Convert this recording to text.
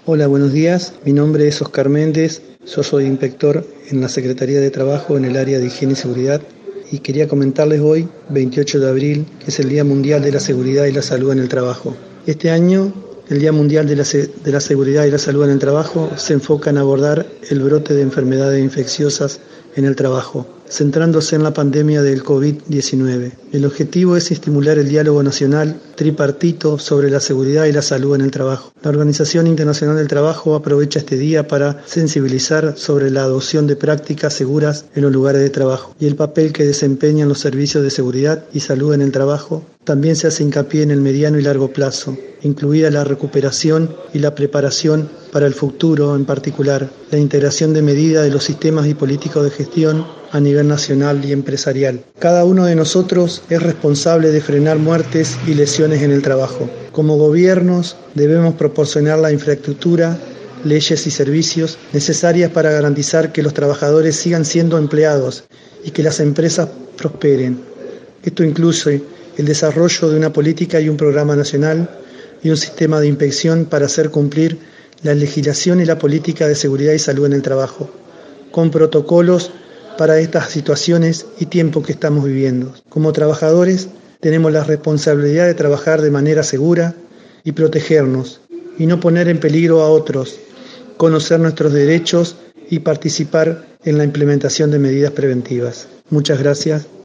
Hola, buenos días. Mi nombre es Oscar Méndez. Yo soy inspector en la Secretaría de Trabajo en el área de Higiene y Seguridad. Y quería comentarles hoy, 28 de abril, que es el Día Mundial de la Seguridad y la Salud en el Trabajo. Este año, el Día Mundial de la Seguridad y la Salud en el Trabajo se enfoca en abordar el brote de enfermedades infecciosas en el trabajo, centrándose en la pandemia del COVID-19. El objetivo es estimular el diálogo nacional tripartito sobre la seguridad y la salud en el trabajo. La Organización Internacional del Trabajo aprovecha este día para sensibilizar sobre la adopción de prácticas seguras en los lugares de trabajo y el papel que desempeñan los servicios de seguridad y salud en el trabajo. También se hace hincapié en el mediano y largo plazo, incluida la recuperación y la preparación para el futuro, en particular la integración de medidas de los sistemas y políticos de gestión a nivel nacional y empresarial. Cada uno de nosotros es responsable de frenar muertes y lesiones en el trabajo. Como gobiernos debemos proporcionar la infraestructura, leyes y servicios necesarias para garantizar que los trabajadores sigan siendo empleados y que las empresas prosperen. Esto incluye el desarrollo de una política y un programa nacional y un sistema de inspección para hacer cumplir la legislación y la política de seguridad y salud en el trabajo, con protocolos para estas situaciones y tiempos que estamos viviendo. Como trabajadores tenemos la responsabilidad de trabajar de manera segura y protegernos, y no poner en peligro a otros, conocer nuestros derechos y participar en la implementación de medidas preventivas. Muchas gracias.